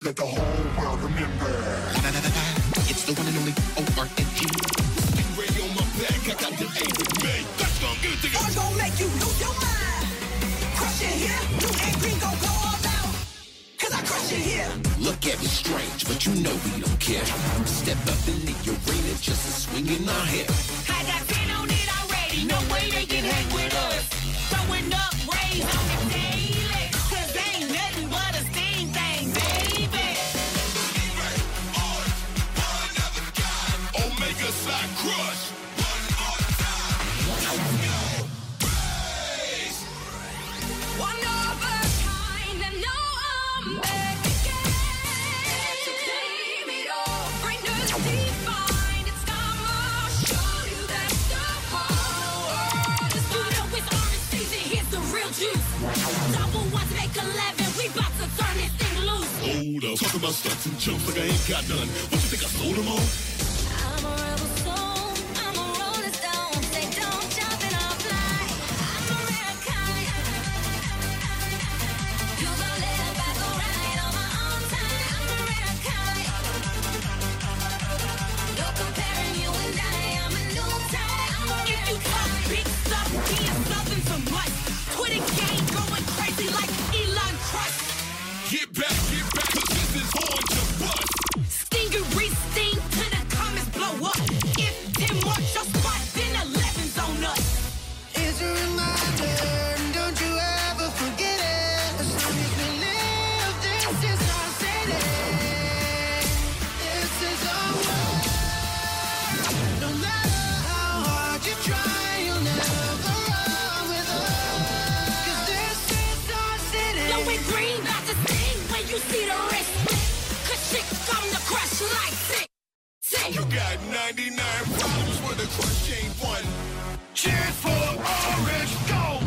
Let the whole world remember. It's the one and only O-R-N-G. Spin radio on my back, I got the A with me. That's gonna get it. I'm gonna make you lose your mind. Crush it here, you and green gon' go all out. Cause I crush it here. Look at me strange, but you know we don't care. Step up in the arena, just a swing in our hair. I got 10 on it already, no way they can hang with us. Throwing up rays on the daily, cause they ain't nothing but a steam thing, baby. Omega side crush. One of a kind, and now I'm back again. To claim it all, bring the divine. It's time I'll show you that the whole world is mine. With orange season, here's the real juice. Double ones make 11, we bout to turn this thing loose. Hold up, talk about stunts and jumps like I ain't got none. What you think I sold them all? I'm a rebel soul, I'm a rolling stone. They don't jump and I'll fly. I'm a rare kind. You gon' live, I go right on my own time. I'm a rare kind. No comparing you and I'm a new type. I'm a rare kind. If you talk big stuff, being something so much. Twitter game going crazy like Elon Musk. Get back, cause this is on your bus. Stingery sting to the comments blow up. If 10 marks your spot, then 11's on us. It's a reminder, and don't you ever forget it. As long as we live, this is our city. This is our world. No matter how hard you try, you'll never run with us. Cause this is our city. Yo, we green about to sing when you see the wrist. Cause shit come to crush like sick. You got 99 problems with a crush ain't one. Cheers for Orange Gold.